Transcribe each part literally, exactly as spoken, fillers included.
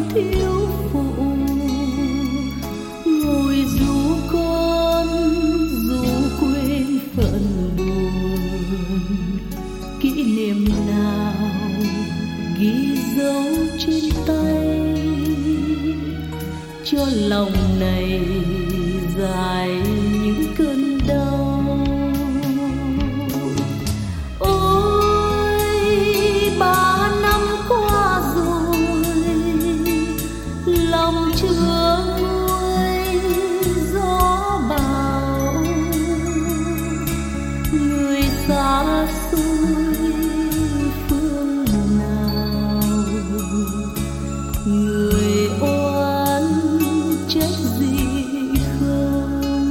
thiếu phụ, ngồi ru con ru quên phận buồn. Kỷ niệm nào ghi dấu trên tay, cho lòng này dài những cơn đau. Ôi ba năm qua rồi, lòng chưa nguôi gió bão. Người xa xôi phương nào, người oán trách gì không.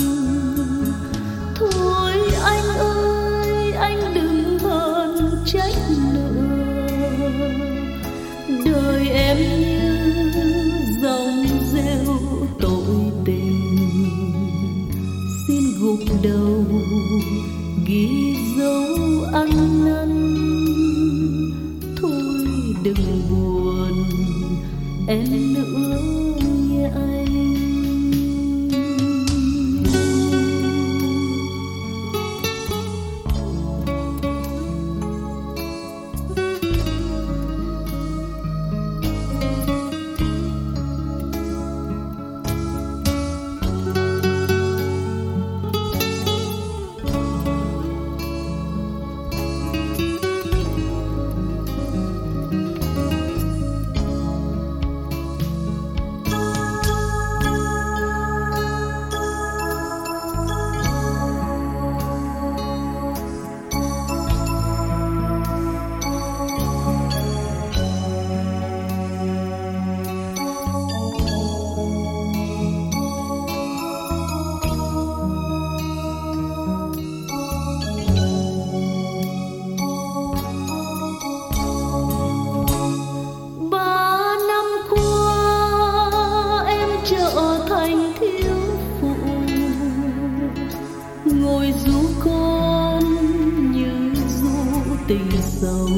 Thôi anh ơi anh đừng hờn trách nữa, đời em như dòng rêu tội tình. Xin gục đầu ghi dấu ăn năn, thôi đừng buồn em nữa nhé anh. Ngồi ru con như ru tình sầu.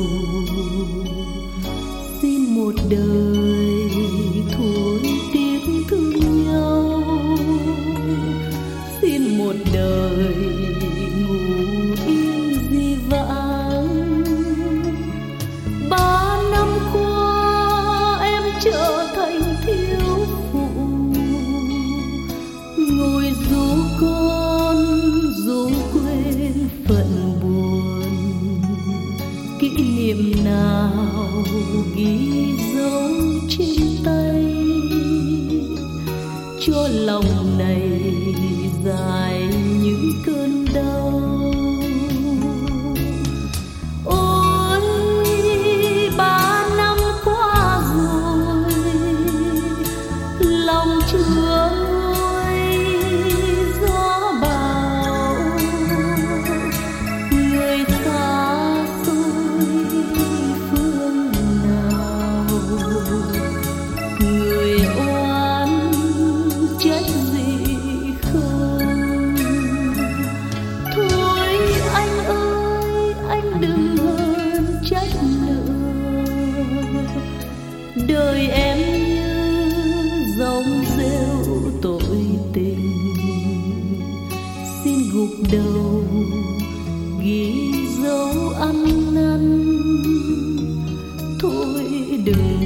Xin một đời thôi tiếc thương nhau, xin một đời ngủ yên di vãng. Ba năm qua em trở thành thiếu phụ, ngồi ru con ru quên phận buồn. Kỷ niệm nào ghi dấu trên tay, cho lòng này dài những cơn đau. Ôi ba năm qua rồi, lòng chưa đời em như dòng rêu tội tình. Xin gục đầu ghi dấu ăn năn, thôi đừng